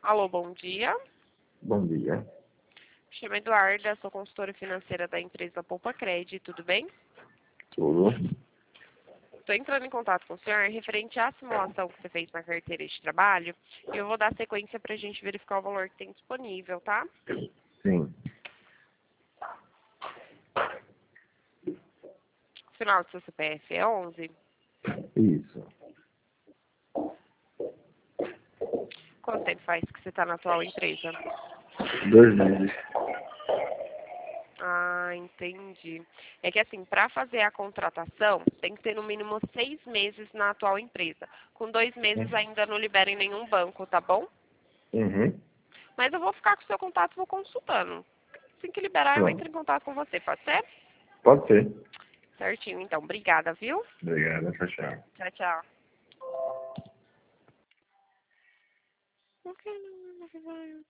Alô, bom dia. Bom dia. Me chamo Eduarda, sou consultora financeira da empresa Poupa Cred, tudo bem? Tudo? Estou entrando em contato com o senhor referente à simulação que você fez na carteira de trabalho e eu vou dar sequência para a gente verificar o valor que tem disponível, tá? Sim. O final do seu CPF é 11. Isso. Quanto tempo faz que você está na atual empresa? 2 meses. Ah, entendi. É que assim, para fazer a contratação, tem que ter no mínimo 6 meses na atual empresa. Com 2 meses ainda não libera em nenhum banco, tá bom? Uhum. Mas eu vou ficar com o seu contato e vou consultando. Assim que liberar, eu entro Pronto. em contato com você, pode ser? Pode ser. Certinho, então. Obrigada, viu? Obrigado. Tchau, tchau. Tchau, tchau. Ok.